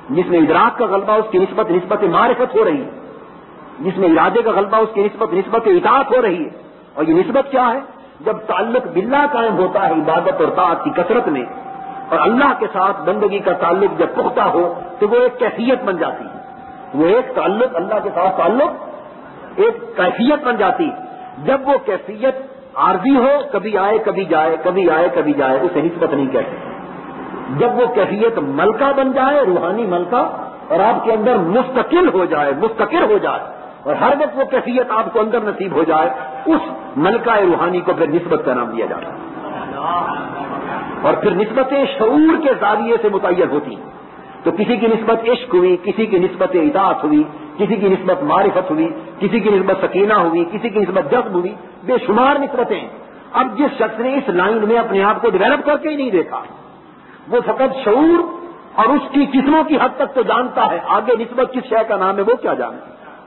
جس میں ادراک کا غلبہ اس کی نسبت معرفت ہو رہی ہے، جس میں ارادے کا غلبہ اس کی نسبت اطاعت ہو رہی ہے. اور یہ نسبت کیا ہے؟ جب تعلق باللہ قائم ہوتا ہے عبادت اور طاعت کی کثرت میں، اور اللہ کے ساتھ بندگی کا تعلق جب پختہ ہو تو وہ ایک کیفیت بن جاتی ہے. وہ ایک تعلق، اللہ کے ساتھ تعلق ایک کیفیت بن جاتی ہے. جب وہ کیفیت عارضی ہو، کبھی آئے کبھی جائے، کبھی آئے کبھی جائے، اسے نسبت نہیں کہتے. جب وہ کیفیت ملکہ بن جائے، روحانی ملکہ، اور آپ کے اندر مستقل ہو جائے، مستقر ہو جائے، اور ہر وقت وہ کیفیت آپ کو اندر نصیب ہو جائے، اس ملکہ روحانی کو پھر نسبت کا نام دیا جاتا ہے. اور پھر نسبتیں شعور کے زاویے سے متعین ہوتی ہیں. تو کسی کی نسبت عشق ہوئی، کسی کی نسبت اطاعت ہوئی، کسی کی نسبت معرفت ہوئی، کسی کی نسبت سکینہ ہوئی، کسی کی نسبت جذب ہوئی، بے شمار نسبتیں. اب جس شخص نے اس لائن میں اپنے آپ کو ڈیولپ کر کے ہی نہیں دیکھا، وہ فقط شعور اور اس کی قسموں کی حد تک تو جانتا ہے، آگے نسبت کس شے کا نام ہے وہ کیا جانتا.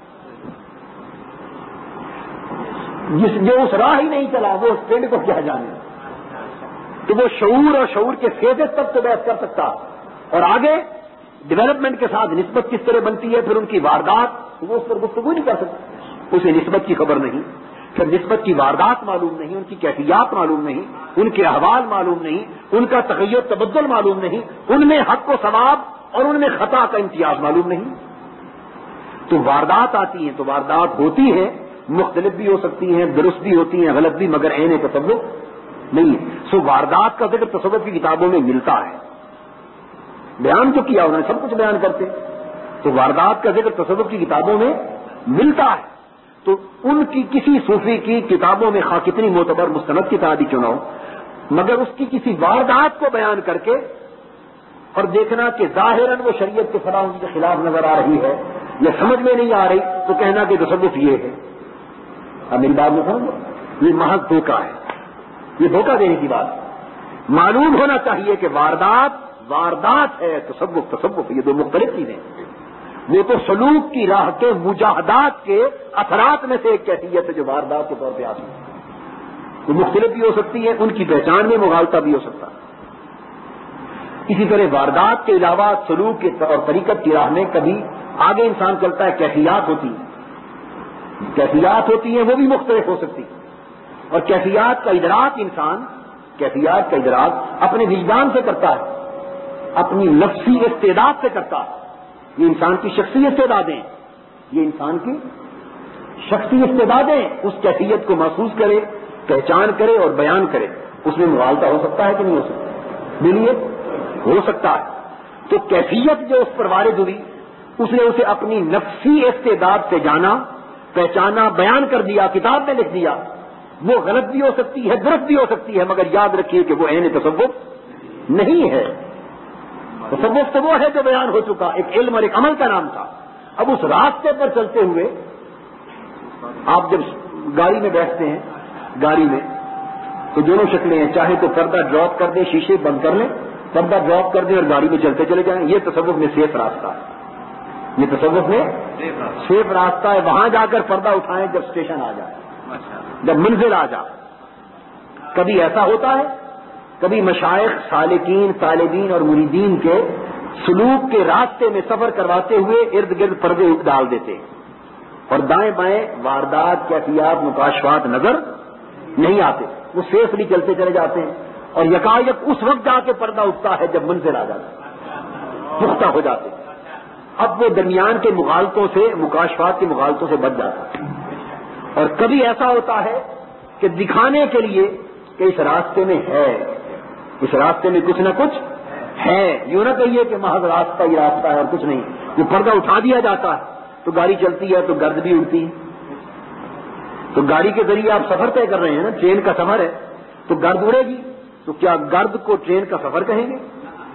جو اس راہ ہی نہیں چلا وہ اس پنڈ کو کیا جانے. تو وہ شعور اور شعور کے فیض تک تو بحث کر سکتا، اور آگے ڈیولپمنٹ کے ساتھ نسبت کس طرح بنتی ہے، پھر ان کی واردات، وہ اس پر گفتگو نہیں کر سکتا. اسے نسبت کی خبر نہیں، پھر نسبت کی واردات معلوم نہیں، ان کی کیفیات معلوم نہیں، ان کے احوال معلوم نہیں، ان کا تغیر تبدل معلوم نہیں، ان میں حق و ثواب اور ان میں خطا کا امتیاز معلوم نہیں. تو واردات آتی ہیں، تو واردات ہوتی ہیں، مختلف بھی ہو سکتی ہیں، درست بھی ہوتی ہیں، غلط بھی، مگر عین تصوف نہیں ہے. سو واردات کا ذکر تصوف کی کتابوں میں ملتا ہے. بیان جو کیا انہوں نے سب کچھ بیان کرتے، تو واردات کا ذکر تصوف کی کتابوں میں ملتا ہے. تو ان کی کسی صوفی کی کتابوں میں خواہ کتنی معتبر مستند کتاب ہی کیوں نہ ہو، مگر اس کی کسی واردات کو بیان کر کے اور دیکھنا کہ ظاہراً وہ شریعت کے فراہم کے خلاف نظر آ رہی ہے یا سمجھ میں نہیں آ رہی، تو کہنا کہ تصوف یہ ہے. اب میری بات میں سمجھو، یہ محض دھوکہ ہے، یہ دھوکہ دینے کی بات ہے. معلوم ہونا چاہیے کہ واردات ہے، تصوف یہ دو مختلف چیزیں. وہ تو سلوک کی راہ کے مجاہدات کے اثرات میں سے ایک کیفیت ہے جو واردات کے طور پہ آتی ہے. وہ مختلف بھی ہو سکتی ہے، ان کی پہچان میں مغالطہ بھی ہو سکتا ہے. اسی طرح واردات کے علاوہ سلوک اور طریقت کی راہ میں کبھی آگے انسان چلتا ہے، کیفیات ہوتی ہیں. کیفیات ہوتی ہیں وہ بھی مختلف ہو سکتی ہیں. اور کیفیات کا ادراک اپنے وجدان سے کرتا ہے، اپنی نفسی استعداد سے کرتا ہے. یہ انسان کی شخصی استعدادیں، یہ انسان کی شخصی استعدادیں اس کیفیت کو محسوس کرے، پہچان کرے اور بیان کرے. اس میں مغالطہ ہو سکتا ہے کہ نہیں ہو سکتا؟ بولیے، ہو سکتا ہے. تو کیفیت جو اس پر وارد ہوئی، اس نے اسے اپنی نفسی استعداد سے جانا، پہچانا، بیان کر دیا، کتاب میں لکھ دیا. وہ غلط بھی ہو سکتی ہے، درست بھی ہو سکتی ہے، مگر یاد رکھیے کہ وہ عین تصوف نہیں ہے. تصوف تو وہ ہے جو بیان ہو چکا، ایک علم اور ایک عمل کا نام تھا. اب اس راستے پر چلتے ہوئے آپ جب گاڑی میں بیٹھتے ہیں، گاڑی میں تو دونوں شکلیں ہیں، چاہے تو پردہ ڈراپ کر دیں، شیشے بند کر لیں، پردہ ڈراپ کر دیں اور گاڑی میں چلتے چلے جائیں. یہ تصوف میں سیف راستہ ہے. یہ تصوف میں سیف راستہ ہے. وہاں جا کر پردہ اٹھائیں جب اسٹیشن آ جائے، جب منزل آ جائے. کبھی ایسا ہوتا ہے، کبھی مشائخ سالکین، طالبین اور مریدین کے سلوک کے راستے میں سفر کرواتے ہوئے ارد گرد پردے ڈال دیتے اور دائیں بائیں واردات، کیفیات، مکاشفات نظر نہیں آتے. وہ سیفلی چلتے چلے جاتے ہیں اور یکایک اس وقت جا کے پردہ اٹھتا ہے جب منزل آ جاتا ہے، پختہ ہو جاتے. اب وہ درمیان کے مغالطوں سے، مکاشفات کی مغالطوں سے بچ جاتا ہے. اور کبھی ایسا ہوتا ہے کہ دکھانے کے لیے کہ اس راستے میں ہے، اس راستے میں کچھ نہ کچھ ہے. یوں نہ کہیے کہ محض راستہ ہی راستہ ہے اور کچھ نہیں. وہ پردہ اٹھا دیا جاتا ہے تو گاڑی چلتی ہے تو گرد بھی اڑتی ہے. تو گاڑی کے ذریعے آپ سفر طے کر رہے ہیں نا، ٹرین کا سفر ہے تو گرد اڑے گی. تو کیا گرد کو ٹرین کا سفر کہیں گے؟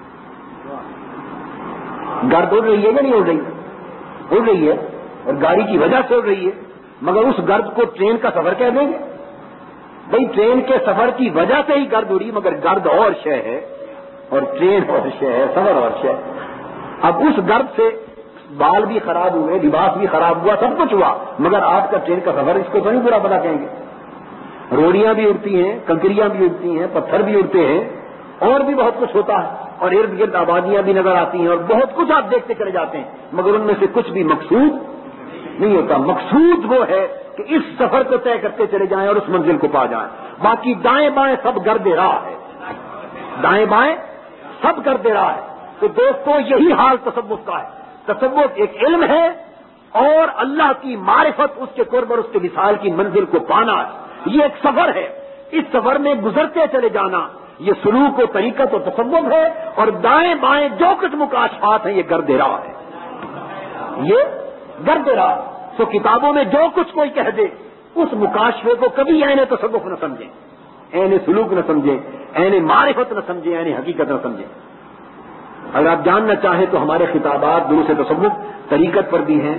گرد اڑ رہی ہے یا نہیں اڑ رہی؟ اڑ رہی ہے اور گاڑی کی وجہ سے اڑ رہی ہے، مگر اس گرد کو ٹرین کا سفر کہہ دیں گے؟ بھئی ٹرین کے سفر کی وجہ سے ہی گرد اڑی، مگر گرد اور شے ہے اور ٹرین اور شے ہے، سفر اور شے. اب اس گرد سے بال بھی خراب ہوئے، لباس بھی خراب ہوا، سب کچھ ہوا، مگر آپ کا ٹرین کا سفر اس کو تو نہیں برا بلا کہیں گے. روڑیاں بھی اڑتی ہیں، کنکریاں بھی اڑتی ہیں، پتھر بھی اڑتے ہیں، اور بھی بہت کچھ ہوتا ہے. اور ارد گرد آبادیاں بھی نظر آتی ہیں اور بہت کچھ آپ دیکھتے چلے جاتے ہیں، مگر ان میں سے کچھ بھی مقصود نہیں ہوتا. مقصود وہ ہے کہ اس سفر کو طے کرتے چلے جائیں اور اس منزل کو پا جائیں. باقی دائیں بائیں سب گرد راہ ہے، دائیں بائیں سب گرد راہ ہے. تو دوستو یہی حال تصوف کا ہے. تصوف ایک علم ہے اور اللہ کی معرفت، اس کے قرب اور اس کے وصال کی منزل کو پانا ہے. یہ ایک سفر ہے، اس سفر میں گزرتے چلے جانا یہ سلوک و طریقت و تصوف ہے. اور دائیں بائیں جو کچھ مکاشفات ہیں یہ گرد راہ ہے، یہ گرد راہ. تو کتابوں میں جو کچھ کوئی کہہ دے اس مکاشفے کو کبھی عین تصوف نہ سمجھیں، عین سلوک نہ سمجھیں، عین معرفت نہ سمجھیں، عین حقیقت نہ سمجھیں. اگر آپ جاننا چاہیں تو ہمارے خطابات دروس تصوف طریقت پر بھی ہیں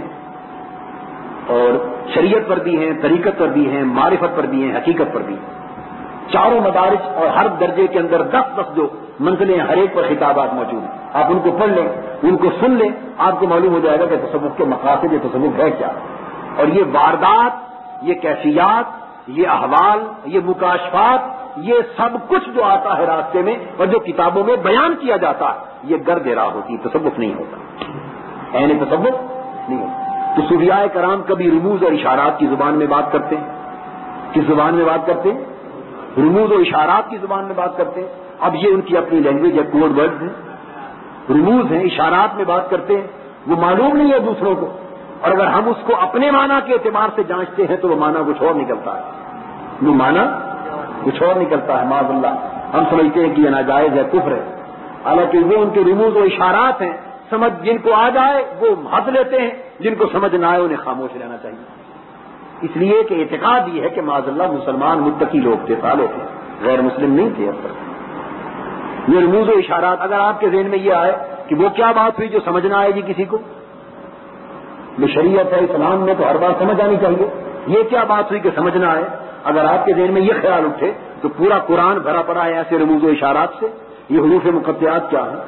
اور شریعت پر بھی ہیں، طریقت پر بھی ہیں، معرفت پر بھی ہیں، حقیقت پر بھی ہیں. چاروں مدارج اور ہر درجے کے اندر 10 جو منزلیں ہر ایک پر خطابات موجود ہیں. آپ ان کو پڑھ لیں، ان کو سن لیں، آپ کو معلوم ہو جائے گا کہ تصوف کے مقاصد، یہ تصوف ہے کیا. اور یہ واردات، یہ کیفیات، یہ احوال، یہ مکاشفات، یہ سب کچھ جو آتا ہے راستے میں اور جو کتابوں میں بیان کیا جاتا ہے یہ گرد راہ ہوتی، تصوف نہیں ہوتا، عین تصوف نہیں ہوتا. تو صوفیاء کرام کبھی رموز اور اشارات کی زبان میں بات کرتے ہیں. کس زبان میں بات کرتے ہیں؟ رموز و اشارات کی زبان میں بات کرتے ہیں. اب یہ ان کی اپنی لینگویج ہے، کوڈ ورڈز ہیں، رموز ہیں، اشارات میں بات کرتے ہیں. وہ معلوم نہیں ہے دوسروں کو، اور اگر ہم اس کو اپنے معنی کے اعتبار سے جانچتے ہیں تو وہ معنی کچھ اور نکلتا ہے، وہ معنی کچھ اور نکلتا ہے. معاذ اللہ، ہم سمجھتے ہیں کہ یہ ناجائز ہے، کفر ہے، حالانکہ وہ ان کے رموز و اشارات ہیں. سمجھ جن کو آ جائے وہ ہنس لیتے ہیں، جن کو سمجھ نہ آئے انہیں خاموش رہنا چاہیے. اس لیے کہ اعتقاد یہ ہے کہ معاذ اللہ مسلمان متقی لوگ تھے، صالح تھے، غیر مسلم نہیں تھے. اب تک یہ رموز و اشارات اگر آپ کے ذہن میں یہ آئے کہ وہ کیا بات ہوئی جو سمجھ نہ آئے گی کسی کو، یہ شریعت ہے، اسلام میں تو ہر بات سمجھ آنی چاہیے، یہ کیا بات ہوئی کہ سمجھ نہ آئے. اگر آپ کے ذہن میں یہ خیال اٹھے تو پورا قرآن بھرا پڑا ہے ایسے رموز و اشارات سے. یہ حروف مقطعات کیا ہیں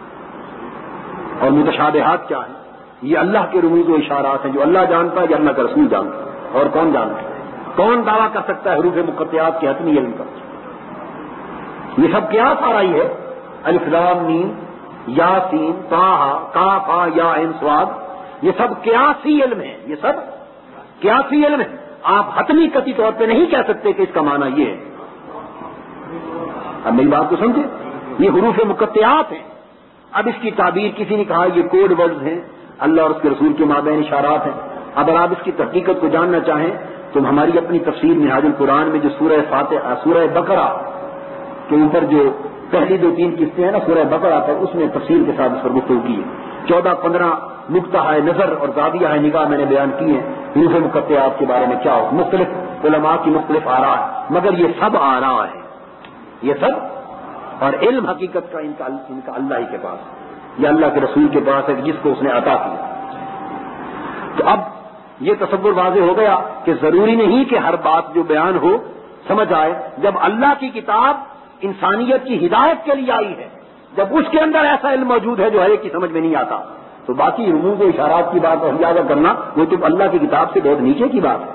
اور متشابہات کیا ہیں؟ یہ اللہ کے رموز و اشارات ہیں جو اللہ جانتا ہے یا اللہ کا رسول جانتا ہے، اور کون جانتا ہے؟ کون دعویٰ کر سکتا ہے حروف مقطعات کے حتمی علم کا؟ یہ سب قیاس آ رہی ہے. الف لام میم یاسین طٰ کاف ہا یا عین صاد، یہ سب قیاسی علم ہے، یہ سب قیاسی علم ہے. آپ حتمی قطعی طور پہ نہیں کہہ سکتے کہ اس کا معنی یہ ہے. اب میری بات کو سمجھے، یہ حروف مقطعات ہیں. اب اس کی تعبیر کسی نے کہا یہ کوڈ ورڈز ہیں، اللہ اور اس کے رسول کے مابین اشارات ہیں. اگر آپ اس کی حقیقت کو جاننا چاہیں تو ہماری اپنی تفسیر منہاج القرآن میں جو سورہ فاتحہ، سورہ بقرہ کے اوپر جو پہلی 2-3 قسطیں ہیں نا سورہ بقرہ پر، اس میں تفصیل کے ساتھ اس پر گفتگو کی ہے. 14-15 نقطہ ہے نظر اور زاویہ ہے نگاہ میں نے بیان کی ہے حروف مقطعات کے بارے میں کیا ہو. مختلف علماء کی مختلف آراء ہے، مگر یہ سب آراء ہے، یہ سب. اور علم حقیقت کا ان کا اللہ ہی کے پاس ہے، یا اللہ کے رسول کے پاس ہے جس کو اس نے عطا کیا. تو اب یہ تصور واضح ہو گیا کہ ضروری نہیں کہ ہر بات جو بیان ہو سمجھ آئے. جب اللہ کی کتاب انسانیت کی ہدایت کے لیے آئی ہے، جب اس کے اندر ایسا علم موجود ہے جو ہر ایک کی سمجھ میں نہیں آتا، تو باقی رموز و اشارات کی بات اور اجازت کرنا وہ تو اللہ کی کتاب سے بہت نیچے کی بات ہے.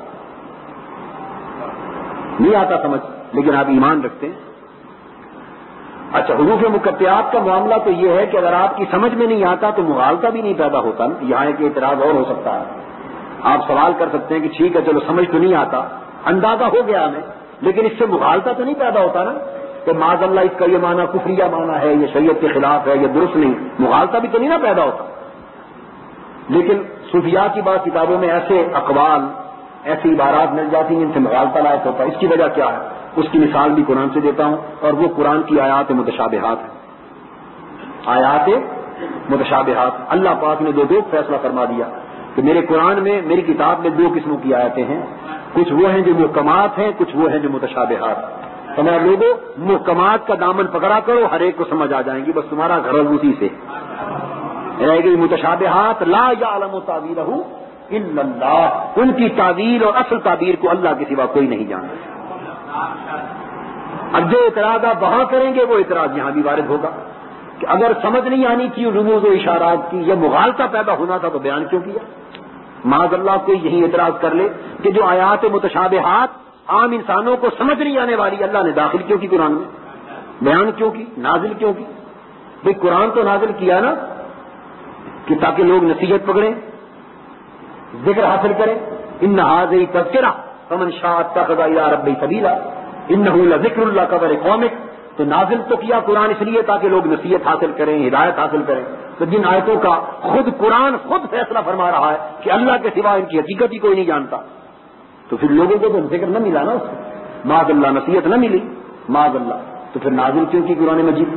نہیں آتا سمجھ، لیکن آپ ایمان رکھتے ہیں. اچھا، حروف مقطعات کا معاملہ تو یہ ہے کہ اگر آپ کی سمجھ میں نہیں آتا تو مغالطہ بھی نہیں پیدا ہوتا. یہاں ایک اعتراض اور ہو سکتا ہے. آپ سوال کر سکتے ہیں کہ ٹھیک ہے چلو سمجھ تو نہیں آتا، اندازہ ہو گیا ہمیں، لیکن اس سے مغالطہ تو نہیں پیدا ہوتا نا کہ معاذ اللہ اس کا یہ معنی کفریہ معنی ہے، یہ شریعت کے خلاف ہے، یہ درست نہیں. مغالطہ بھی تو نہیں نا پیدا ہوتا. لیکن صوفیاء کی بات کتابوں میں ایسے اقوال، ایسی عبارات مل جاتی ہیں جن سے مغالطہ لائق ہوتا ہے. اس کی وجہ کیا ہے؟ اس کی مثال بھی قرآن سے دیتا ہوں، اور وہ قرآن کی آیات متشابہات ہیں. آیات متشابہات. اللہ پاک نے دو فیصلہ فرما دیا کہ میرے قرآن میں، میری کتاب میں 2 قسموں کی آیتیں ہیں. کچھ وہ ہیں جو محکمات ہیں، کچھ وہ ہیں جو متشابہات. تمہارے لوگوں محکمات کا دامن پکڑا کرو، ہر ایک کو سمجھ آ جائیں گی، بس تمہارا غرض اسی سے رہ گئی. متشابہات لا یعلم تاویلہ الا اللہ، ان کی تعویل اور اصل تعبیر کو اللہ کے سوا کوئی نہیں جانتا. اب جو اعتراض آپ وہاں کریں گے وہ اعتراض یہاں بھی وارد ہوگا کہ اگر سمجھ نہیں آنی تھی رموز و اشارات کی یا مغالطہ پیدا ہونا تھا تو بیان کیوں کیا؟ معاذ اللہ کوئی یہی اعتراض کر لے کہ جو آیات متشابہات عام انسانوں کو سمجھ نہیں آنے والی، اللہ نے داخل کیوں کی قرآن میں، بیان کیوں کی، نازل کیوں کی؟ بھئی قرآن تو نازل کیا نا کہ تاکہ لوگ نصیحت پکڑیں، ذکر حاصل کریں. ان ھذہ تذکرہ فمن شاء اتخذ الی ربہ سبیلا انہ لذکر لک ولقومک. تو نازل تو کیا قرآن اس لیے تاکہ لوگ نصیحت حاصل کریں، ہدایت حاصل کریں. تو جن آیتوں کا خود قرآن خود فیصلہ فرما رہا ہے کہ اللہ کے سوا ان کی حقیقت ہی کوئی نہیں جانتا، تو پھر لوگوں کو تو ذکر نہ ملا نا، اس سے معاذ اللہ نصیحت نہ ملی، معاذ اللہ. تو پھر نازل کیوں کی قرآن مجید؟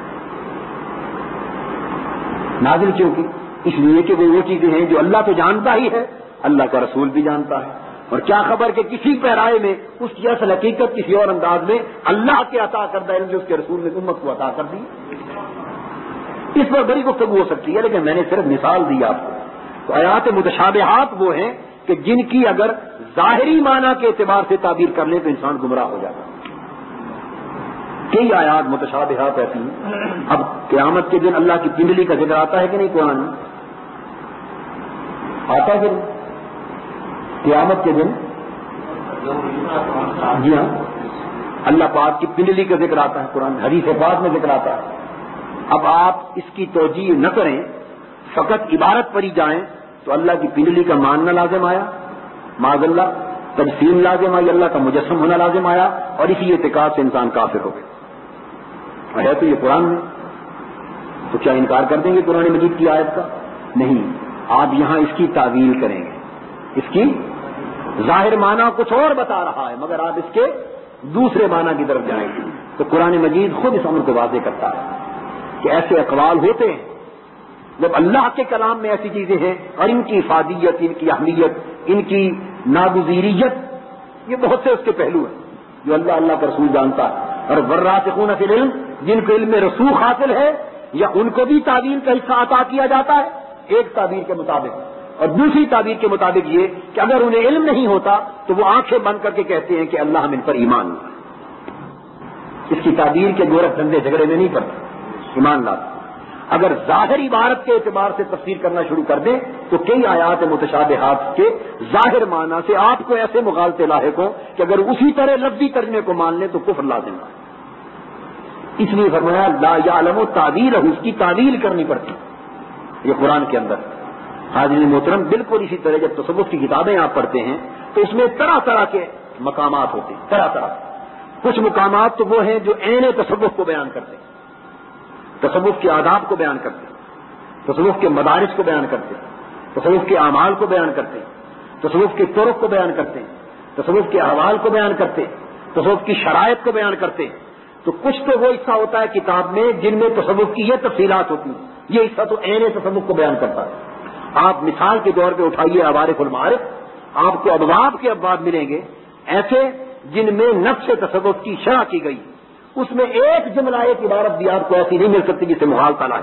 نازل کیوں کی؟ اس لیے کہ وہ چیزیں ہیں جو اللہ تو جانتا ہی ہے، اللہ کا رسول بھی جانتا ہے. اور کیا خبر کہ کسی پیرائے میں اس کی اصل حقیقت کسی اور انداز میں اللہ کے عطا کردہ علم جو اس کے رسول نے امت کو عطا کر دی. اس پر بڑی گفتگو ہو سکتی ہے، لیکن میں نے صرف مثال دی آپ کو. تو آیات متشابہات وہ ہیں کہ جن کی اگر ظاہری معنی کے اعتبار سے تعبیر کر لیں تو انسان گمراہ ہو جاتا ہے. کئی آیات متشابہات ایسی ہیں. اب قیامت کے دن اللہ کی پنڈلی کا ذکر آتا ہے کہ نہیں قرآن میں؟ آتا ہے کہ نہیں قیامت کے دن؟ جی ہاں، اللہ پاک کی پنڈلی کا ذکر آتا ہے قرآن، حدیث پاک میں ذکر آتا ہے. اب آپ اس کی توجیہ نہ کریں، فقط عبارت پر ہی جائیں تو اللہ کی پنڈلی کا ماننا لازم آیا، معاذ اللہ تجسیم لازم آئی، اللہ کا مجسم ہونا لازم آیا، اور اسی اعتقاد سے انسان کافر ہو گیا. ہے تو یہ قرآن میں، تو کیا انکار کر دیں گے قرآن مجید کی آیت کا؟ نہیں. آپ یہاں اس کی تعویل کریں گے، اس کی ظاہر معنی کچھ اور بتا رہا ہے مگر آپ اس کے دوسرے معنی کی طرف جائیں گے. تو قرآن مجید خود اس امر کو واضح کرتا ہے کہ ایسے اقوال ہوتے ہیں جب اللہ کے کلام میں ایسی چیزیں ہیں اور ان کی افادیت، ان کی اہمیت، ان کی ناگزیریت، یہ بہت سے اس کے پہلو ہیں جو اللہ کا رسول جانتا ہے. اور والراسخون فی العلم، جن کو علم رسوخ حاصل ہے یا ان کو بھی تعبیر کا حصہ عطا کیا جاتا ہے ایک تعبیر کے مطابق، اور دوسری تعبیر کے مطابق یہ کہ اگر انہیں علم نہیں ہوتا تو وہ آنکھیں بند کر کے کہتے ہیں کہ اللہ ہم ان پر ایمان لاتا. اس کی تعبیر کے گورکھ دھندے جھگڑے میں نہیں پڑتے، ایمان لاتا. اگر ظاہر عبارت کے اعتبار سے تفسیر کرنا شروع کر دیں تو کئی آیات متشابہات کے ظاہر معنی سے آپ کو ایسے مغالطے لاحق ہوں کہ اگر اسی طرح لفظی ترجمے کو مان لیں تو کفر لازم ہے. اس لیے فرمایا لا یعلم تعبیر، اس کی تعویل کرنی پڑتی یہ قرآن کے اندر. حاضرین محترم، بالکل اسی طرح جب تصوف کی کتابیں آپ پڑھتے ہیں تو اس میں طرح طرح کے مقامات ہوتے ہیں، طرح طرح. کچھ مقامات تو وہ ہیں جو عین تصوف کو بیان کرتے ہیں، تصوف کے آداب کو بیان کرتے ہیں، تصوف کے مدارس کو بیان کرتے ہیں، تصوف کے اعمال کو بیان کرتے ہیں، تصوف کے طرق کو بیان کرتے ہیں، تصوف کے احوال کو بیان کرتے ہیں، تصوف کی شرائط کو بیان کرتے ہیں. تو کچھ تو وہ حصہ ہوتا ہے کتاب میں جن میں تصوف کی یہ تفصیلات ہوتی ہیں، یہ حصہ تو عین تصوف کو بیان کرتا ہے. آپ مثال کے طور پہ اٹھائیے عوارف المعارف، آپ کو ابواب کے ابواب ملیں گے ایسے جن میں نفس تصوف کی شرح کی گئی. اس میں ایک جملہ ایک عبارت بھی آپ کو ایسی نہیں مل سکتی جسے مغالطہ لائے.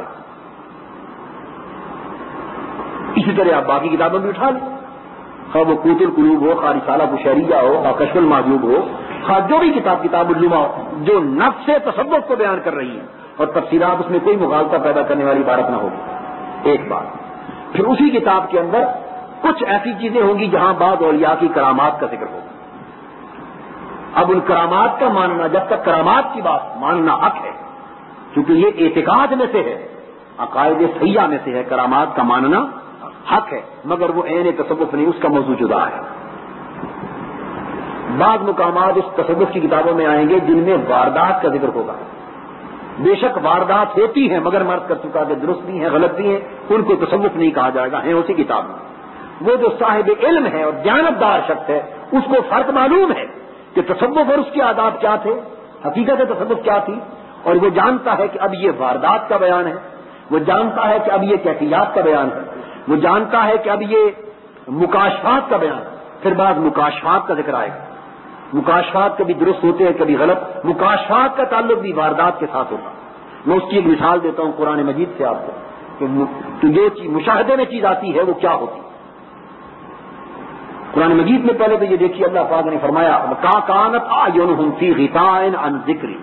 اسی طرح آپ باقی کتابوں میں اٹھا لیں، خواہ وہ قوت القلوب ہو، خواہ رسالہ بشیریہ ہو، خواہ کشف المحجوب ہو، خواہ جو بھی کتاب اللمع ہو، جو نفس تصوف کو بیان کر رہی ہے اور تفصیلات اس میں کوئی مغالطہ پیدا کرنے والی عبارت نہ ہوگی. ایک بات. پھر اسی کتاب کے اندر کچھ ایسی چیزیں ہوں گی جہاں بعض اولیاء کی کرامات کا ذکر ہوگا. اب ان کرامات کا ماننا، جب تک کرامات کی بات ماننا حق ہے، کیونکہ یہ اعتقاد میں سے ہے، عقائد صحیحہ میں سے ہے، کرامات کا ماننا حق ہے، مگر وہ عین تصوف نہیں، اس کا موضوع جدا ہے. بعض مقامات اس تصوف کی کتابوں میں آئیں گے جن میں واردات کا ذکر ہوگا. بے شک واردات ہوتی ہیں مگر مرد کر چکا کہ درست بھی ہیں، غلط بھی ہیں، ان کو تصوف نہیں کہا جائے گا، ہیں اسی کتاب میں. وہ جو صاحب علم ہے اور دیانتدار شخص ہے اس کو فرق معلوم ہے کہ تصوف اور اس کے آداب کیا تھے، حقیقت تصوف کیا تھی، اور وہ جانتا ہے کہ اب یہ واردات کا بیان ہے، وہ جانتا ہے کہ اب یہ کیفیات کا بیان ہے، وہ جانتا ہے کہ اب یہ مکاشفات کا بیان ہے. پھر بعض مکاشفات کا ذکر آئے گا. مکاشفات کبھی درست ہوتے ہیں کبھی غلط. مکاشفات کا تعلق بھی واردات کے ساتھ ہوتا. میں اس کی ایک مثال دیتا ہوں قرآن مجید سے آپ کو کہ جو چیز مشاہدے میں چیز آتی ہے وہ کیا ہوتی. قرآن مجید میں پہلے تو یہ دیکھیے اللہ پاک نے فرمایا کانت اعینہم فی غطاء عن ذکری.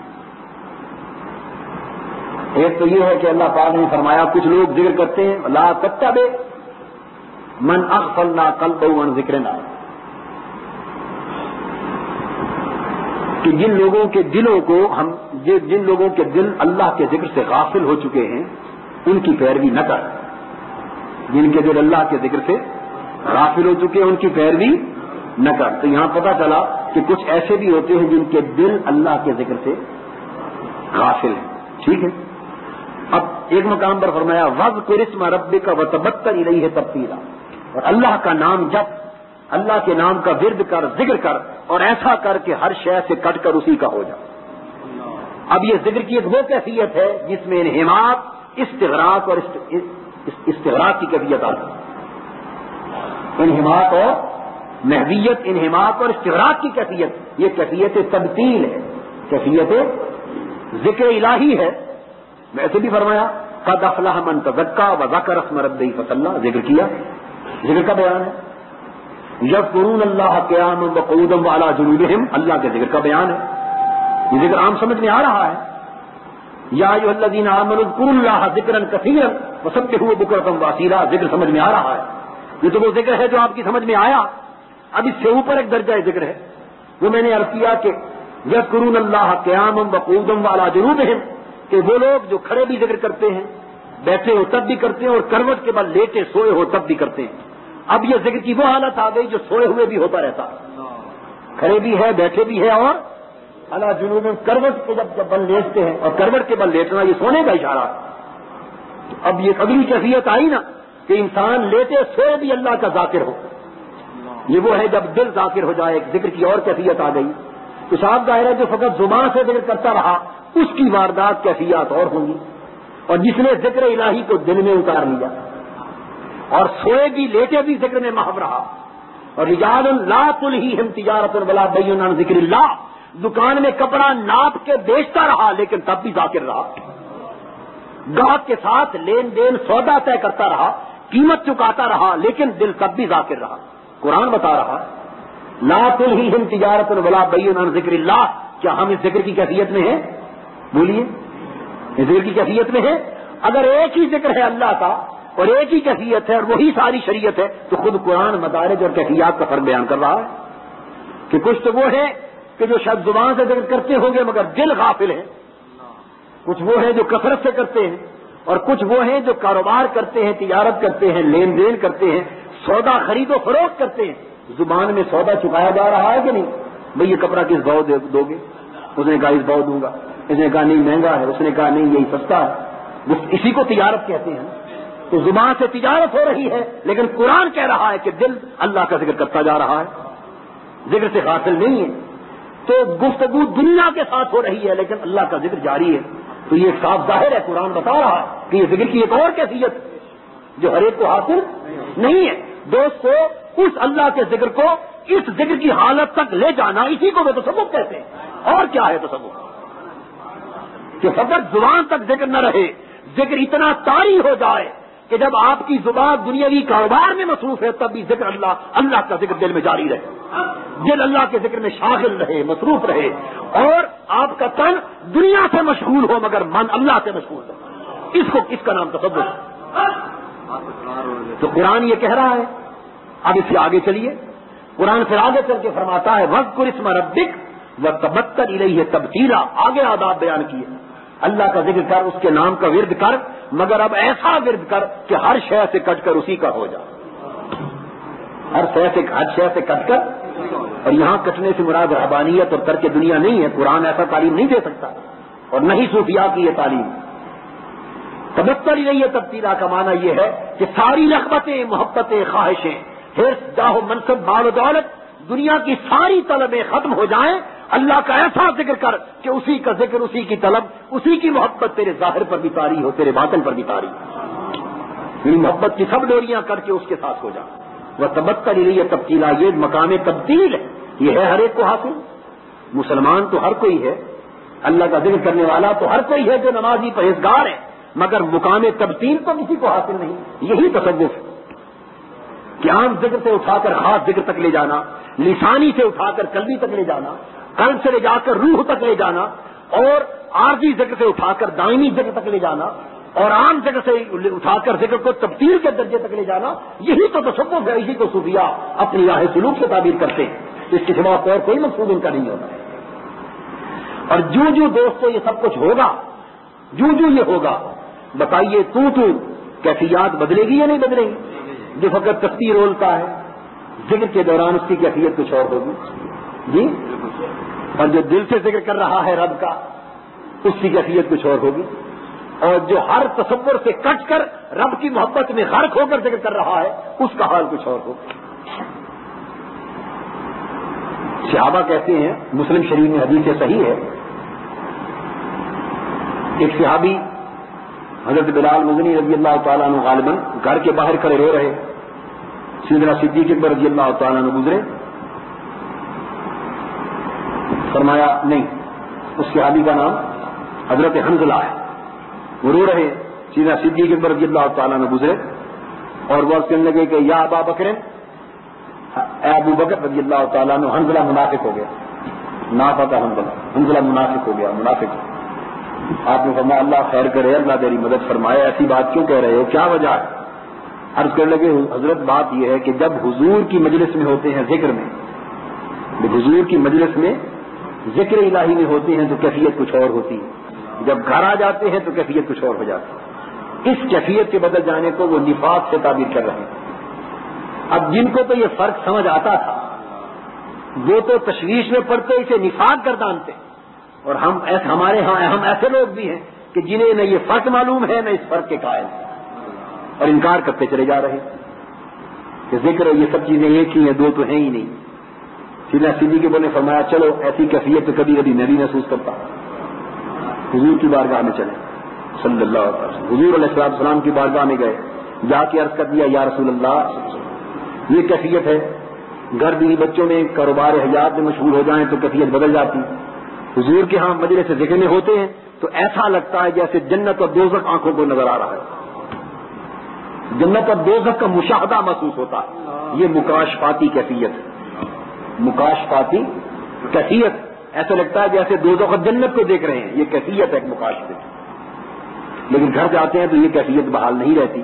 ایک تو یہ ہے کہ اللہ پاک نے فرمایا کچھ لوگ ذکر کرتے ہیں لا تتبع من اغفلنا قلبه عن ذکرنا. کہ جن لوگوں کے دلوں کو جن لوگوں کے دل اللہ کے ذکر سے غافل ہو چکے ہیں ان کی پیروی نہ کر. جن کے دل اللہ کے ذکر سے غافل ہو چکے ہیں ان کی پیروی نہ کر. تو یہاں پتہ چلا کہ کچھ ایسے بھی ہوتے ہیں جن کے دل اللہ کے ذکر سے غافل ہیں. ٹھیک ہے. اب ایک مقام پر فرمایا وَذْكُرِ اسْمَ رَبِّكَ وَتَبَتَّلْ إِلَيْهِ تَبْتِيلًا, اور اللہ کا نام جپ, اللہ کے نام کا ورد کر, ذکر کر, اور ایسا کر کہ ہر شے سے کٹ کر اسی کا ہو جا. اب یہ ذکر کی ایک وہ کیفیت ہے جس میں انہماک, استغراق اور استغراق کی کیفیت آتی ہے. انہماک اور محویت, انہماک اور استغراق کی کیفیت, یہ کیفیت تبدیل ہے, کیفیت ذکر الہی ہے. ویسے بھی فرمایا قد افلح من تزکا وذکر اسم ربہ فصلی, ذکر کیا, ذکر کا بیان ہے. یذکرون اللہ قیاما وقعودا وعلی جنوبہم, اللہ کے ذکر کا بیان ہے. یہ ذکر عام سمجھ میں آ رہا ہے. یا ایھا الذین آمنوا اذکروا اللہ ذکرا کثیرا وسبحوہ بکرۃ واصیلا, ذکر سمجھ میں آ رہا ہے. یہ تو وہ ذکر ہے جو آپ کی سمجھ میں آیا. اب اس سے اوپر ایک درجہ ذکر ہے, وہ میں نے عرض کیا کہ یذکرون اللہ قیاما وقعودا وعلی جنوبہم, کہ وہ لوگ جو کھڑے بھی ذکر کرتے ہیں, بیٹھے ہو تب بھی کرتے ہیں, اور کروٹ کے بعد لیٹے سوئے ہو تب بھی کرتے ہیں. اب یہ ذکر کی وہ حالت آ گئی جو سوئے ہوئے بھی ہوتا رہتا, کھڑے بھی ہے, بیٹھے بھی ہے, اور علی جنوب کروٹ کے جب بل لیٹتے ہیں, اور کروٹ کے بل لیٹنا یہ سونے کا اشارہ. اب یہ اگلی کیفیت آئی نا کہ انسان لیٹے سوئے بھی اللہ کا ذاکر ہو. یہ وہ ہے جب دل ذاکر ہو جائے. ایک ذکر کی اور کیفیت آ گئی. تو صاحب ظاہر ہے جو فقط زبان سے ذکر کرتا رہا اس کی واردات کیفیات اور ہوں گی, اور جس نے ذکر الہی کو دل میں اتار لیا اور سوئے بھی لیٹے بھی ذکر میں محو رہا. اور رجال لا تلہیہم تجارۃ ولا بیع عن ذکر اللہ, دکان میں کپڑا ناپ کے بیچتا رہا لیکن تب بھی ذاکر رہا. گاہک کے ساتھ لین دین سودا طے کرتا رہا, قیمت چکاتا رہا, لیکن دل تب بھی ذاکر رہا. قرآن بتا رہا لا تلہیہم تجارۃ ولا بیع عن ذکر اللہ. کیا ہم اس ذکر کی کیفیت میں ہیں؟ بولیے, اس ذکر کی کیفیت میں ہے؟ اگر ایک ہی ذکر ہے اللہ کا اور ایک ہی کیفیت ہے اور وہی ساری شریعت ہے, تو خود قرآن مدارج اور کیفیات کا فرق بیان کر رہا ہے کہ کچھ تو وہ ہے کہ جو شاید زبان سے ذکر کرتے ہوں گے مگر دل غافل ہے, کچھ وہ ہیں جو کثرت سے کرتے ہیں, اور کچھ وہ ہیں جو کاروبار کرتے ہیں, تجارت کرتے ہیں, لین دین کرتے ہیں, سودا خرید و فروخت کرتے ہیں. زبان میں سودا چکایا جا رہا ہے کہ نہیں؟ بھئی یہ کپڑا کس بھاؤ دو گے؟ اس نے کہا اس بھاؤ دوں گا. اس نے کہا نہیں مہنگا ہے, اس نے کہا نہیں یہی سستا ہے. اسی کو تجارت کہتے ہیں. تو زبان سے تجارت ہو رہی ہے, لیکن قرآن کہہ رہا ہے کہ دل اللہ کا ذکر کرتا جا رہا ہے, ذکر سے غافل نہیں ہے. تو گفتگو دنیا کے ساتھ ہو رہی ہے لیکن اللہ کا ذکر جاری ہے. تو یہ صاف ظاہر ہے, قرآن بتا رہا ہے کہ یہ ذکر کی ایک اور کیفیت جو ہر ایک کو حاصل نہیں ہے. دوستو, اس اللہ کے ذکر کو اس ذکر کی حالت تک لے جانا, اسی کو وہ تصوف کہتے ہیں. اور کیا ہے تصوف؟ کہ فقط زبان تک ذکر نہ رہے, ذکر اتنا طاری ہو جائے کہ جب آپ کی زبان دنیاوی کاروبار میں مصروف ہے تب بھی ذکر اللہ کا ذکر دل میں جاری رہے, دل اللہ کے ذکر میں شاغل رہے, مصروف رہے, اور آپ کا تن دنیا سے مشغول ہو مگر من اللہ سے مشغول ہو. اس کا نام تصوف ہے. تو قرآن یہ کہہ رہا ہے. اب اس سے آگے چلیے, قرآن پھر آگے چل کے فرماتا ہے وَاذْكُرِ اسْمَ رَبِّكَ وَتَبَتَّلْ إِلَيْهِ تَبْتِيلًا. آگے آداب بیان کیے, اللہ کا ذکر کر, اس کے نام کا ورد کر, مگر اب ایسا ورد کر کہ ہر شے سے کٹ کر اسی کا ہو جا. ہر شے سے کٹ کر, اور یہاں کٹنے سے مراد رہبانیت اور ترک دنیا نہیں ہے. قرآن ایسا تعلیم نہیں دے سکتا, اور نہ ہی صوفیاء کی یہ تعلیم. تبتل الیہ تبتیلا کا معنی یہ ہے کہ ساری رغبتیں, محبتیں, خواہشیں, حرص, جاہ و منصب, مال و دولت, دنیا کی ساری طلبیں ختم ہو جائیں. اللہ کا ایسا ذکر کر کہ اسی کا ذکر, اسی کی طلب, اسی کی محبت تیرے ظاہر پر بھی طاری ہو, تیرے باطن پر بھی طاری ہو. محبت کی سب ڈوریاں کر کے اس کے ساتھ ہو جا. وہ تبتل الیہ تبتیلا, یہ مقام تبدیل ہے, یہ ہے ہر ایک کو حاصل. مسلمان تو ہر کوئی ہے, اللہ کا ذکر کرنے والا تو ہر کوئی ہے جو نمازی پرہیزگار ہے, مگر مقام تبدیل تو کسی کو حاصل نہیں. یہی تصوف کہ عام ذکر سے اٹھا کر خاص ذکر تک لے جانا, لسانی سے اٹھا کر قلبی تک لے جانا, قلب سے لے جا کر روح تک لے جانا, اور عارضی ذکر سے اٹھا کر دائمی ذکر تک لے جانا, اور عام ذکر سے اٹھا کر ذکر کو تبدیل کے درجے تک لے جانا. یہی تو تصوف ہے, اسی کو صوفیاء اپنی راہ سلوک سے تعبیر کرتے ہیں. اس کے سوا اور کوئی مقصود ان کا نہیں ہوتا. اور جو دوستوں یہ سب کچھ ہوگا، جو یہ ہوگا، بتائیے تو کیفیات بدلے گی یا نہیں بدلے گی؟ جو فقط تسبیح رولتا ہے ذکر کے دوران اس کی کیفیت کچھ اور ہوگی جی، اور جو دل سے ذکر کر رہا ہے رب کا اس کی کیفیت کچھ اور ہوگی، اور جو ہر تصور سے کٹ کر رب کی محبت میں غرق ہو کر ذکر کر رہا ہے اس کا حال کچھ اور ہوگا۔ صحابہ کہتے ہیں، مسلم شریف میں حدیث صحیح ہے، ایک صحابی حضرت بلال مزنی رضی اللہ تعالیٰ عنہ غالباً گھر کے باہر کھڑے رو رہے، سیدنا صدیق اکبر رضی اللہ تعالیٰ عنہ گزرے، فرمایا نہیں، اس صحابی کا نام حضرت حنظلہ ہے، وہ رو رہے، سیدنا صدیق اکبر رضی اللہ تعالیٰ عنہ گزرے اور وہ کہنے لگے کہ یا ابا بکر، اے ابو بکر رضی اللہ تعالیٰ عنہ، حنظلہ منافق ہو گیا، نافقہ حنظلہ منافق ہو گیا، منافق۔ آپ نے فرمایا اللہ خیر کرے، اللہ تیری مدد فرمائے، ایسی بات کیوں کہہ رہے ہو، کیا وجہ ہے؟ عرض کرنے لگے حضرت بات یہ ہے کہ جب حضور کی مجلس میں ہوتے ہیں ذکر میں، جب حضور کی مجلس میں ذکر الہی میں ہوتے ہیں تو کیفیت کچھ اور ہوتی ہے، جب گھر آ جاتے ہیں تو کیفیت کچھ اور ہو جاتی ہے۔ اس کیفیت کے بدل جانے کو وہ نفاق سے تعبیر کر رہے ہیں۔ اب جن کو تو یہ فرق سمجھ آتا تھا وہ تو تشویش میں پڑتے اسے نفاق گردانتے، اور ہمارے ہاں ہم ایسے لوگ بھی ہیں کہ جنہیں نہ یہ فرق معلوم ہے نہ اس فرق کے قائل ہیں، اور انکار کرتے چلے جا رہے کہ ذکر یہ سب چیزیں ایک ہی ہیں، دو تو ہیں ہی نہیں۔ سیدنا صدیق نے فرمایا چلو ایسی کیفیت تو کبھی کبھی میں بھی محسوس کرتا ہوں، حضور کی بارگاہ میں چلیں صلی اللہ علیہ وسلم۔ حضور علیہ السلام کی بارگاہ میں گئے، جا کے عرض کر دیا یا رسول اللہ یہ کیفیت ہے، گھر بیوی بچوں میں کاروبار حیات میں مشغول ہو جائیں تو کیفیت بدل جاتی، حضور کے ہاں مجلس سے ذکر میں ہوتے ہیں تو ایسا لگتا ہے جیسے جنت اور دوزخ آنکھوں کو نظر آ رہا ہے، جنت اور دوزخ کا مشاہدہ محسوس ہوتا ہے۔ یہ مکاشفاتی کیفیت ہے، مکاشفاتی کیفیت، ایسا لگتا ہے جیسے دوزخ اور جنت کو دیکھ رہے ہیں، یہ کیفیت ہے ایک مکاشفے کی۔ لیکن گھر جاتے ہیں تو یہ کیفیت بحال نہیں رہتی،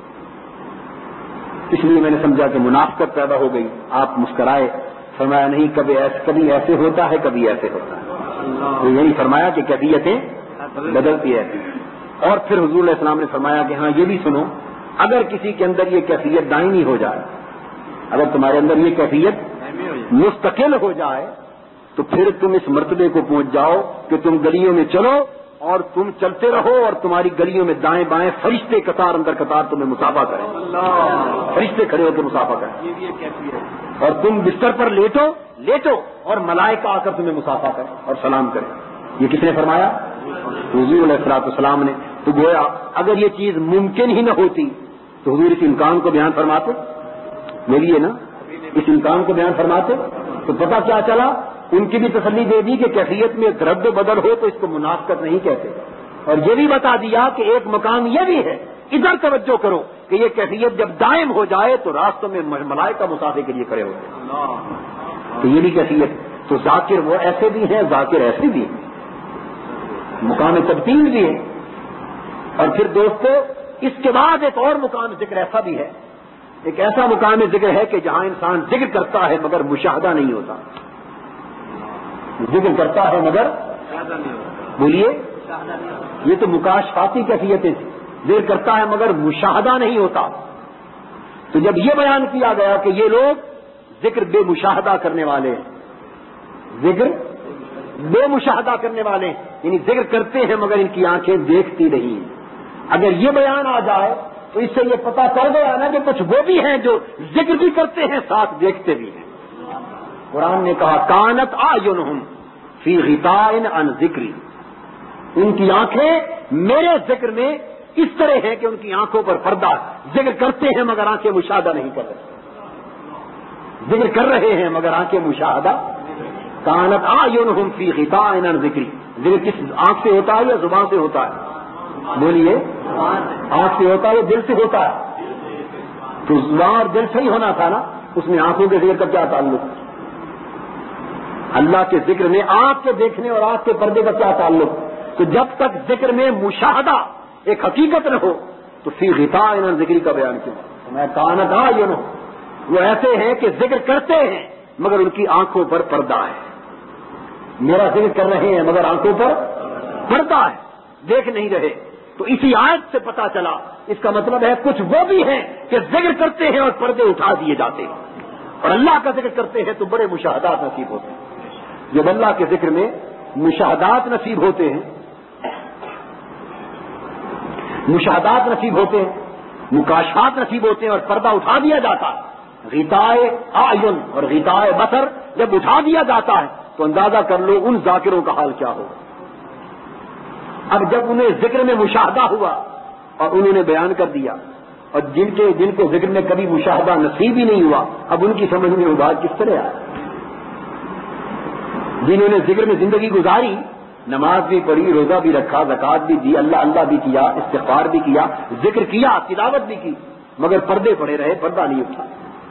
اس لیے میں نے سمجھا کہ منافقت پیدا ہو گئی۔ آپ مسکرائے، فرمایا نہیں، کبھی ایسے ہوتا ہے کبھی ایسے ہوتا ہے، تو یہی فرمایا کہ کیفیتیں بدلتی رہتی ہیں۔ اور پھر حضور علیہ السلام نے فرمایا کہ ہاں یہ بھی سنو، اگر کسی کے اندر یہ کیفیت دائمی ہو جائے، اگر تمہارے اندر یہ کیفیت مستقل ہو جائے تو پھر تم اس مرتبے کو پہنچ جاؤ کہ تم گلیوں میں چلو اور تم چلتے رہو اور تمہاری گلیوں میں دائیں بائیں فرشتے قطار اندر قطار تمہیں مسافہ کریں، فرشتے کھڑے ہو کے مسافہ کریں، اور تم بستر پر لیٹو اور ملائکہ آ کر تمہیں مسافہ کریں اور سلام کریں۔ یہ کس نے فرمایا؟ حضور علیہ السلام نے۔ تو گویا اگر یہ چیز ممکن ہی نہ ہوتی تو حضور اس امکان کو بیان فرماتے، بولیے نا، اس امکان کو بیان فرماتے تو پتہ کیا چلا، ان کی بھی تسلی دے دی کہ کیفیت میں رد و بدل ہو تو اس کو منافقت نہیں کہتے، اور یہ بھی بتا دیا کہ ایک مقام یہ بھی ہے، ادھر توجہ کرو کہ یہ کیفیت جب دائم ہو جائے تو راستوں میں ملائکہ مسافے کے لیے کھڑے ہوتے ہیں، تو یہ بھی کیفیت۔ تو ذاکر وہ ایسے بھی ہیں، ذاکر ایسے بھی ہیں، مقام تبدیل بھی ہے۔ اور پھر دوستو اس کے بعد ایک اور مقام ذکر ایسا بھی ہے، ایک ایسا مقام ذکر ہے کہ جہاں انسان ذکر کرتا ہے مگر مشاہدہ نہیں ہوتا، ذکر کرتا ہے مگر بولیے، یہ تو مکاشفاتی کیفیتیں تھی، ذکر کرتا ہے مگر مشاہدہ نہیں ہوتا۔ تو جب یہ بیان کیا گیا کہ یہ لوگ ذکر بے مشاہدہ کرنے والے ہیں، ذکر بے مشاہدہ کرنے والے ہیں، یعنی ذکر کرتے ہیں مگر ان کی آنکھیں دیکھتی نہیں ہیں، اگر یہ بیان آ جائے تو اس سے یہ پتا چل گیا نا کہ کچھ وہ بھی ہیں جو ذکر بھی کرتے ہیں ساتھ دیکھتے بھی ہیں۔ قرآن نے کہا کانت اعینہم فی غطاء عن ذکری، ان کی آنکھیں میرے ذکر میں اس طرح ہیں کہ ان کی آنکھوں پر پردہ، ذکر کرتے ہیں مگر آنکھیں مشاہدہ نہیں کر رہے، ذکر کر رہے ہیں مگر آنکھیں مشاہدہ۔ کانت اعینہم فی غطاء عن ذکری، ذکر کس آنکھ سے ہوتا ہے یا زبان سے ہوتا ہے؟ بولیے، آنکھ سے ہوتا ہے یا دل سے ہوتا ہے؟ تو زبان اور دل سے ہی ہونا تھا نا، اس میں آنکھوں کے ذکر کا کیا تعلق؟ اللہ کے ذکر میں آنکھ کے دیکھنے اور آنکھ کے پردے کا کیا تعلق؟ تو جب تک ذکر میں مشاہدہ ایک حقیقت نہ ہو تو فی غطاء عن ذکری کا بیان کیوں؟ میں کانت اعینہم، وہ ایسے ہیں کہ ذکر کرتے ہیں مگر ان کی آنکھوں پر پردہ ہے، میرا ذکر کر رہے ہیں مگر آنکھوں پر پڑتا ہے، دیکھ نہیں رہے. تو اسی آیت سے پتا چلا اس کا مطلب ہے کچھ وہ بھی ہیں کہ ذکر کرتے ہیں اور پردے اٹھا دیے جاتے ہیں، اور اللہ کا ذکر کرتے ہیں تو بڑے مشاہدات نصیب ہوتے ہیں. جب اللہ کے ذکر میں مشاہدات نصیب ہوتے ہیں، مشاہدات نصیب ہوتے ہیں، مکاشفات نصیب ہوتے ہیں اور پردہ اٹھا دیا جاتا ہے، غطائے اعین اور غطائے بصر جب اٹھا دیا جاتا ہے تو اندازہ کر لو ان ذاکروں کا حال کیا ہوگا. اب جب انہیں ذکر میں مشاہدہ ہوا اور انہوں نے بیان کر دیا، اور جن کو ذکر میں کبھی مشاہدہ نصیب ہی نہیں ہوا، اب ان کی سمجھ میں وہ بات کس طرح آئے؟ جنہوں نے ذکر میں زندگی گزاری، نماز بھی پڑھی، روزہ بھی رکھا، زکات بھی دی، اللہ اللہ بھی کیا، استغفار بھی کیا، ذکر کیا، تلاوت بھی کی، مگر پردے پڑے رہے، پردہ نہیں اٹھا.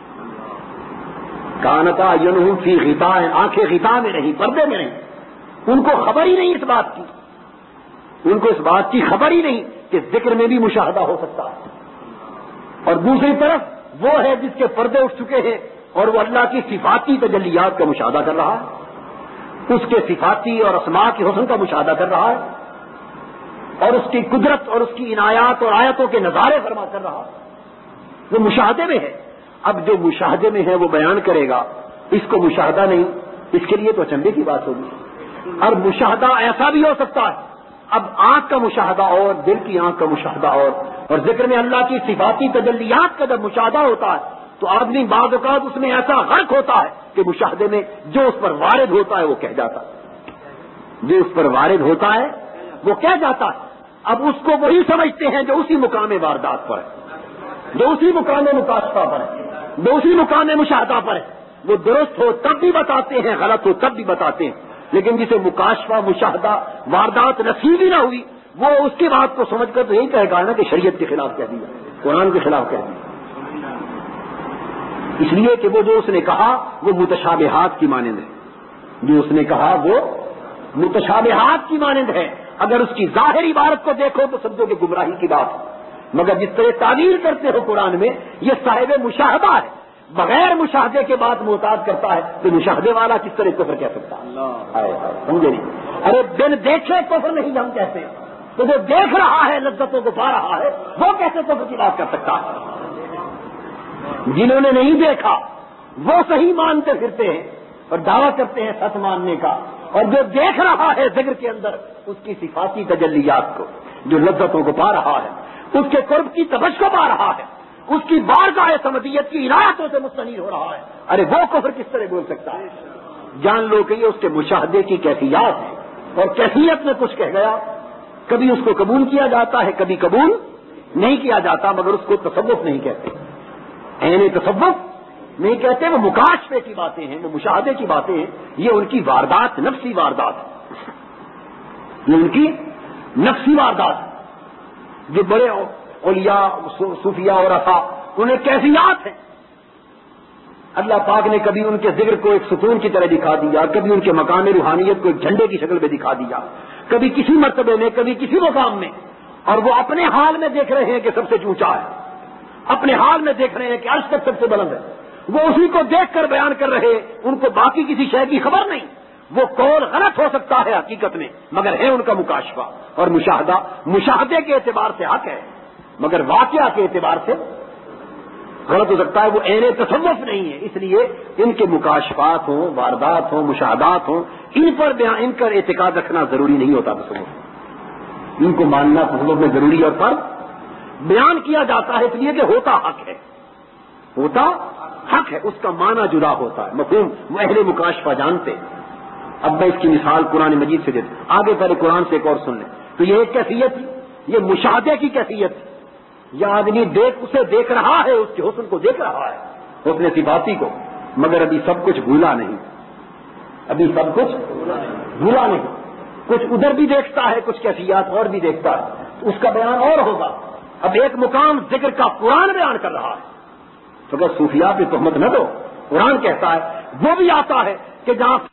کانتا اعینہم فی غطاء، آنکھیں غطاء میں نہیں، پردے میں نہیں. ان کو خبر ہی نہیں اس بات کی، ان کو اس بات کی خبر ہی نہیں کہ ذکر میں بھی مشاہدہ ہو سکتا ہے. اور دوسری طرف وہ ہے جس کے پردے اٹھ چکے ہیں اور وہ اللہ کی صفاتی تجلیات کا مشاہدہ کر رہا ہے، اس کے صفاتی اور اسماء کے حسن کا مشاہدہ کر رہا ہے، اور اس کی قدرت اور اس کی عنایات اور آیتوں کے نظارے فرما کر رہا ہے. وہ مشاہدے میں ہے. اب جو مشاہدے میں ہے وہ بیان کرے گا، اس کو مشاہدہ نہیں، اس کے لیے تو اچنبے کی بات ہوگی. اور مشاہدہ ایسا بھی ہو سکتا ہے، اب آنکھ کا مشاہدہ اور دل کی آنکھ کا مشاہدہ اور ذکر میں اللہ کی صفاتی تجلیات کا جب مشاہدہ ہوتا ہے تو آدمی بعض اوقات اس میں ایسا غرق ہوتا ہے کہ مشاہدے میں جو اس پر وارد ہوتا ہے وہ کہہ جاتا ہے، جو اس پر وارد ہوتا ہے وہ کہہ جاتا ہے. اب اس کو وہی سمجھتے ہیں جو اسی مقام واردات پر ہے، جو اسی مقام مکاشفہ پر ہے، جو اسی مقام مشاہدہ پر ہے. وہ درست ہو تب بھی بتاتے ہیں، غلط ہو تب بھی بتاتے ہیں. لیکن جسے مکاشفہ، مشاہدہ، واردات نصیب ہی نہ ہوئی، وہ اس کی بات کو سمجھ کر تو یہی کہے گا نا کہ شریعت کے خلاف کہہ دیا، قرآن کے خلاف کہہ دیا. اس لیے کہ وہ جو اس نے کہا وہ متشابہات کی مانند ہے، جو اس نے کہا وہ متشابہات کی مانند ہے. اگر اس کی ظاہری عبارت کو دیکھو تو سمجھو کہ گمراہی کی بات ہے، مگر جس طرح تعبیر کرتے ہو قرآن میں یہ صاحب مشاہدہ ہے، بغیر مشاہدے کے بعد محتاط کرتا ہے تو مشاہدے والا کس طرح کفر کہہ سکتا ہے؟ سمجھے نہیں؟ ارے بن دیکھے کفر نہیں ہم کہتے، تو جو دیکھ رہا ہے لذتوں کو پا رہا ہے وہ کیسے کفر کی بات کر سکتا ہے؟ جنہوں نے نہیں دیکھا وہ صحیح مانتے پھرتے ہیں اور دعویٰ کرتے ہیں سچ ماننے کا، اور جو دیکھ رہا ہے ذکر کے اندر اس کی صفاتی تجلیات کو، جو لذتوں کو پا رہا ہے، اس کے قرب کی تبش کو پا رہا ہے، اس کی بارگاہ سمدیت کی عنایتوں سے مستنیر ہو رہا ہے، ارے وہ کفر کس طرح بول سکتا ہے؟ جان لو کہ یہ اس کے مشاہدے کی کیفیات ہے، اور کیفیت میں کچھ کہہ گیا، کبھی اس کو قبول کیا جاتا ہے، کبھی قبول نہیں کیا جاتا، مگر اس کو تصوف نہیں کہتے، عین تصوف نہیں کہتے. وہ مکاشفے کی باتیں ہیں، وہ مشاہدے کی باتیں ہیں. یہ ان کی واردات، نفسی واردات، یہ ان کی نفسی واردات. جو بڑے اولیاء، صوفیاء اور عطا، انہیں کیفیات ہیں. اللہ پاک نے کبھی ان کے ذکر کو ایک ستون کی طرح دکھا دیا، کبھی ان کے مقام روحانیت کو ایک جھنڈے کی شکل میں دکھا دیا، کبھی کسی مرتبے میں، کبھی کسی مقام میں. اور وہ اپنے حال میں دیکھ رہے ہیں کہ سب سے اونچا ہے، اپنے حال میں دیکھ رہے ہیں کہ عرش تک سب سے بلند ہے. وہ اسی کو دیکھ کر بیان کر رہے، ان کو باقی کسی شے کی خبر نہیں. وہ قول غلط ہو سکتا ہے حقیقت میں، مگر ہے ان کا مکاشفہ اور مشاہدہ مشاہدے کے اعتبار سے حق ہے، مگر واقعہ کے اعتبار سے غلط ہو سکتا ہے. وہ عین تصوف نہیں ہے. اس لیے ان کے مکاشفات ہوں، واردات ہوں، مشاہدات ہوں، ان پر اعتقاد رکھنا ضروری نہیں ہوتا. تصوف ان کو ماننا تصوف میں ضروری اور فرض بیان کیا جاتا ہے، اس لیے کہ ہوتا حق ہے، ہوتا حق ہے، اس کا معنی جدا ہوتا ہے، مفہوم وہ اہل مکاشفہ جانتے. اب میں اس کی مثال قرآن مجید سے دیتا ہوں، آگے پہلے قرآن سے ایک اور سن لیں. تو یہ ایک کیفیت، یہ مشاہدے کی کیفیت. یہ آدمی اسے دیکھ رہا ہے، اس کے حسن کو دیکھ رہا ہے، حسن صفاتی کو، مگر ابھی سب کچھ بھولا نہیں، ابھی سب کچھ بھولا نہیں. کچھ ادھر بھی دیکھتا ہے، کچھ کیفیات اور بھی دیکھتا ہے، تو اس کا بیان اور ہوگا. اب ایک مقام ذکر کا قرآن بیان کر رہا ہے، تو اگر صوفیاء پہ تہمت نہ دو، قرآن کہتا ہے وہ بھی آتا ہے کہ جہاں